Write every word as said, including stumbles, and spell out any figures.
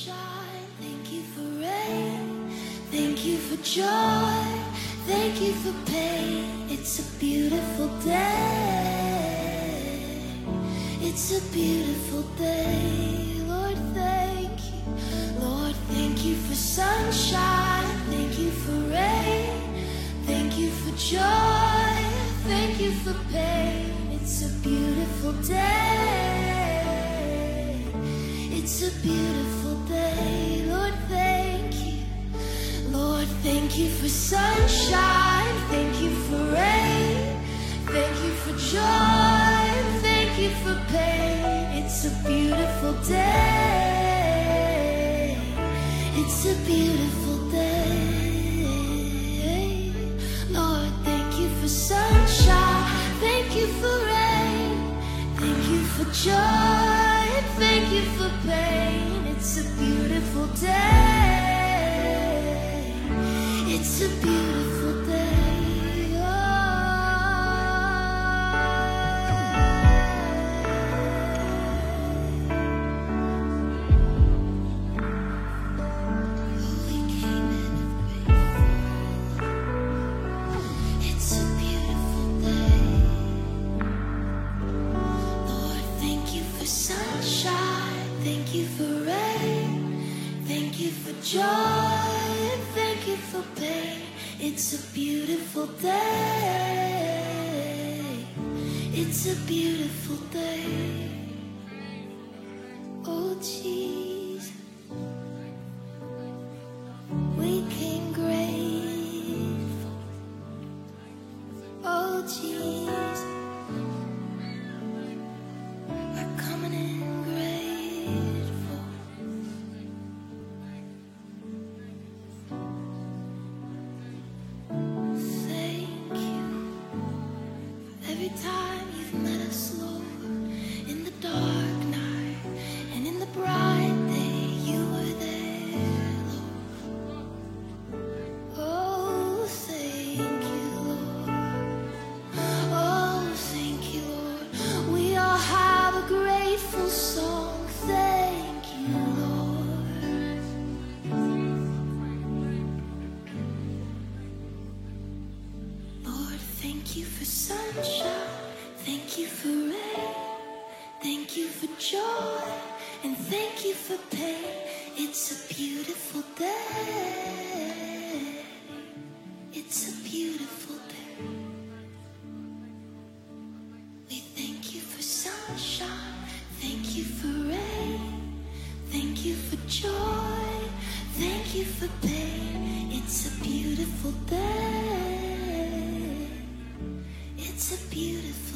sunshine, thank you for rain, thank you for joy, thank you for pain. It's a beautiful day, it's a beautiful day. Lord, thank you. Lord, thank you for sunshine, thank you for rain, thank you for joy, thank you for pain. It's a beautiful day, it's a beautiful day. Lord, thank you. Lord, thank you for sunshine, thank you for rain, thank you for joy, thank you for pain. It's a beautiful day, it's a beautiful day. Lord, thank you for sunshine, thank you for rain, thank you for joy, thank you for pain. It's a beautiful day, it's a beautiful day. Oh, we came in grateful. It's a beautiful day. Lord, thank you for sunshine, thank you for rain, thank you for joy, thank you for pain. It's a beautiful day, it's a beautiful day. Oh Jesus, we came grateful. Oh Jesus, we're coming in grateful. Thank you for every time you've met us, Lord, in the dark night and in the bright day. You were there, Lord. Oh, thank you, Lord. Oh, thank you, Lord. We all have a grateful song. Thank you, Lord. Lord, thank you for sunshine, thank you for rain, thank you for joy, and thank you for pain. It's a beautiful day, it's a beautiful day. We thank you for sunshine, thank you for rain, thank you for joy, thank you for pain. It's a beautiful day, it's a beautiful